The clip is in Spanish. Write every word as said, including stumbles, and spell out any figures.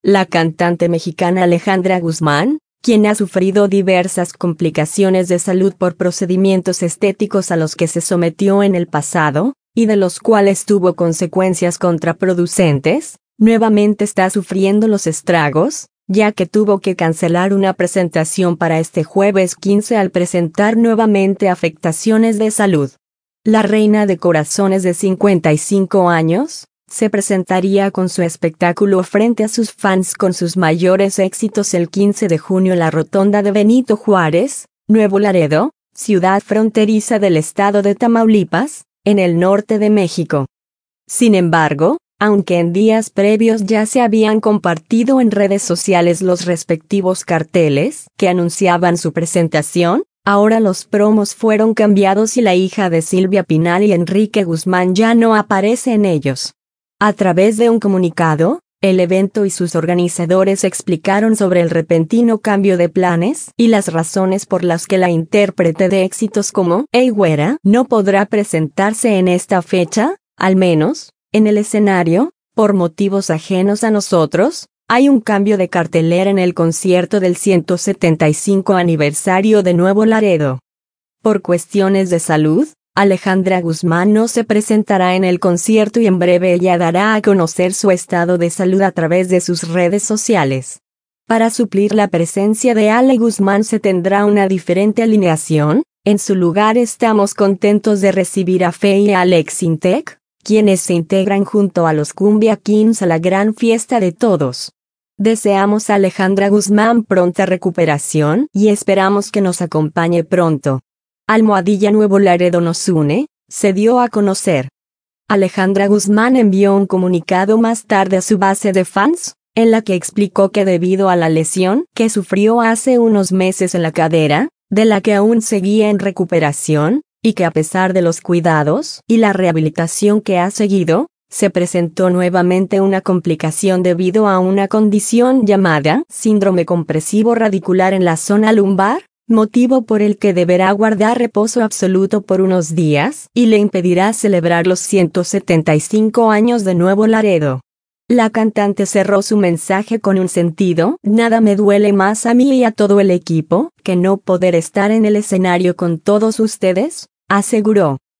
La cantante mexicana Alejandra Guzmán, quien ha sufrido diversas complicaciones de salud por procedimientos estéticos a los que se sometió en el pasado, y de los cuales tuvo consecuencias contraproducentes, nuevamente está sufriendo los estragos, ya que tuvo que cancelar una presentación para este jueves quince al presentar nuevamente afectaciones de salud. La reina de corazones de cincuenta y cinco años, se presentaría con su espectáculo frente a sus fans con sus mayores éxitos el quince de junio en la Rotonda de Benito Juárez, Nuevo Laredo, ciudad fronteriza del estado de Tamaulipas, en el norte de México. Sin embargo, aunque en días previos ya se habían compartido en redes sociales los respectivos carteles que anunciaban su presentación, ahora los promos fueron cambiados y la hija de Silvia Pinal y Enrique Guzmán ya no aparece en ellos. A través de un comunicado, el evento y sus organizadores explicaron sobre el repentino cambio de planes y las razones por las que la intérprete de éxitos como Ey Güera no podrá presentarse en esta fecha, al menos, en el escenario, por motivos ajenos a nosotros. Hay un cambio de cartelera en el concierto del ciento setenta y cinco aniversario de Nuevo Laredo. Por cuestiones de salud, Alejandra Guzmán no se presentará en el concierto y en breve ella dará a conocer su estado de salud a través de sus redes sociales. Para suplir la presencia de Ale Guzmán se tendrá una diferente alineación. En su lugar estamos contentos de recibir a Fe y a Alex Intec, quienes se integran junto a los Cumbia Kings a la gran fiesta de todos. Deseamos a Alejandra Guzmán pronta recuperación y esperamos que nos acompañe pronto. Almohadilla Nuevo Laredo nos une, se dio a conocer. Alejandra Guzmán envió un comunicado más tarde a su base de fans, en la que explicó que debido a la lesión que sufrió hace unos meses en la cadera, de la que aún seguía en recuperación, y que a pesar de los cuidados y la rehabilitación que ha seguido, se presentó nuevamente una complicación debido a una condición llamada síndrome compresivo radicular en la zona lumbar, motivo por el que deberá guardar reposo absoluto por unos días y le impedirá celebrar los ciento setenta y cinco años de Nuevo Laredo. La cantante cerró su mensaje con un sentido: nada me duele más a mí y a todo el equipo que no poder estar en el escenario con todos ustedes, aseguró.